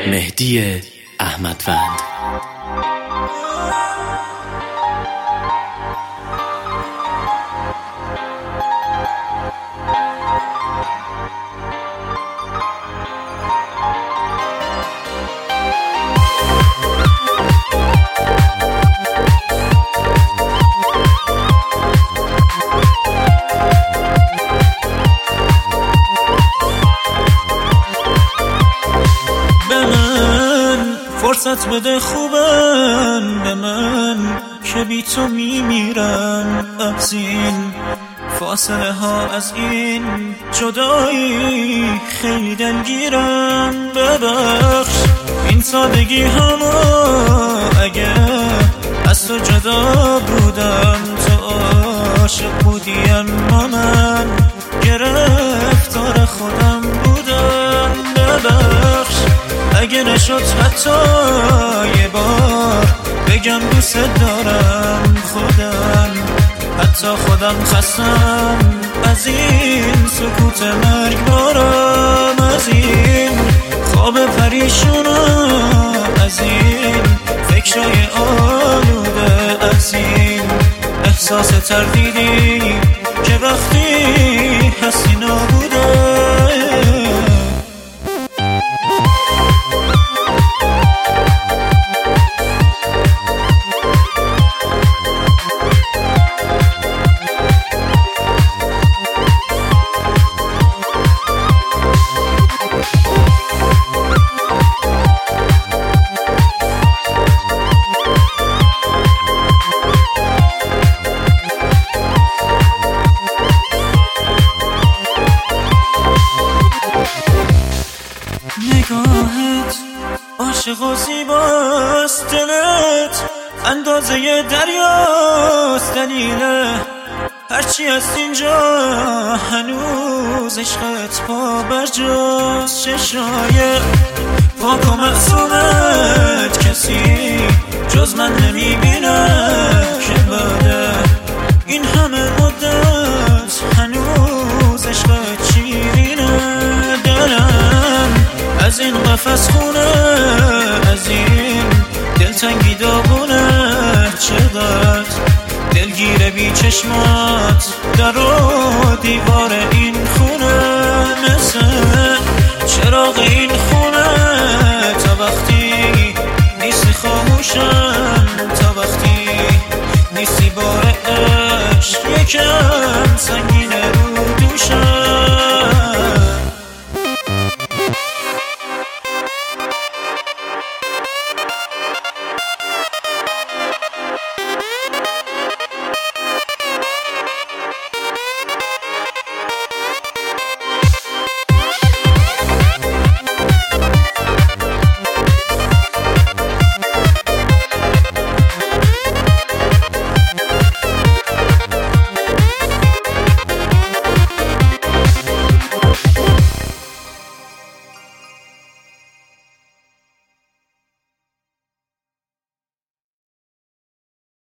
مهدی احمدوند. فرصت بده خوبن به من که بی تو میمیرم. از این فاصله ها، از این جدایی خیلی دلگیرم. ببخش این سادگی همو اگه از تو جدا بودم. تو عاشق بودی اما من گرفتار خودم بودم. ببخش اگه نشد حتی یه بار بگم دوست دارم. حتی خودم خستم از این سکوت مرگبارم، از این خواب پریشونم، از این فکرای آلوده، از این احساس تردیدی که وقتی هستی نابوده. نگاهت عاشق و زیباست، دلت اندازه دریاست. دلیل هرچی هست اینجا هنوز عشقت پا برجاست. چشای پاک و معصومت کسی جز من نمیبینه که بعد این همه مدت هنوز عشقت شیرینه. دلم از این قفس خونه، از این دلتنگی داغونه. چقدر دلگیره بی چشمات در و دیوار این خونه. مثل چراغ این خونه تا وقتی نیستی خاموشم، تا وقتی نیستی بار عشق یکم سنگینه رو دوشم.